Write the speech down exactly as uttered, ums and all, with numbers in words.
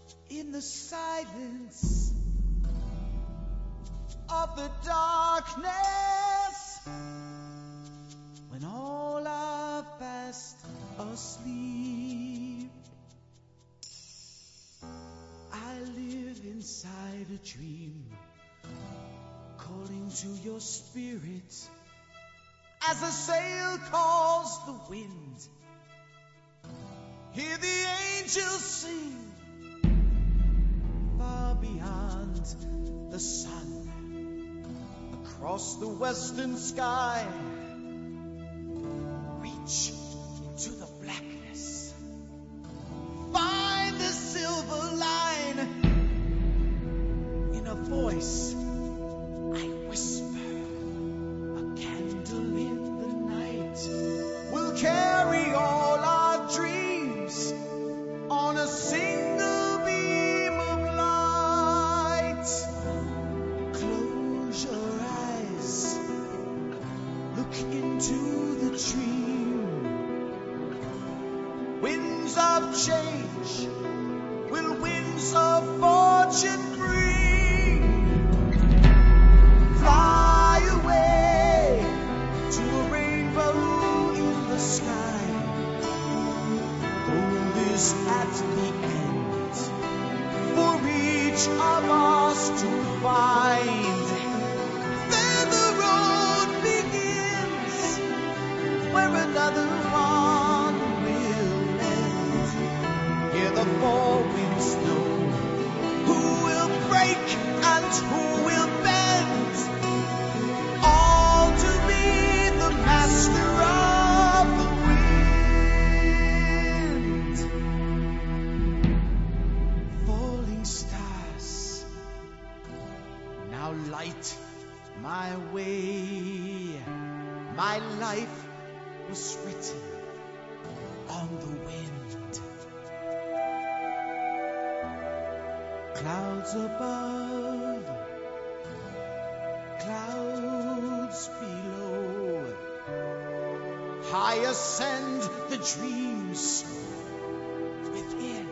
In the silence of the darkness, when all are fast asleep, I live inside a dream, calling to your spirit as a sail calls the wind. Hear the angels sing far beyond the sun, across the western sky. Reach into the blackness, find the silver line. In a voice I whisper, a candle in the night will carry all our dreams on a single beam of light. Close your eyes, look into the dream. Winds of change will winds of fortune bring. Fly away to a rainbow in the sky. Gold is at the end for each of us to find. There the road begins, where another one will end. Hear the four winds know who will break and who will bend. All to be the master of the wind. Falling stars, now light my way. My life was written on the wind. Clouds above, clouds below, high ascend the dreams within.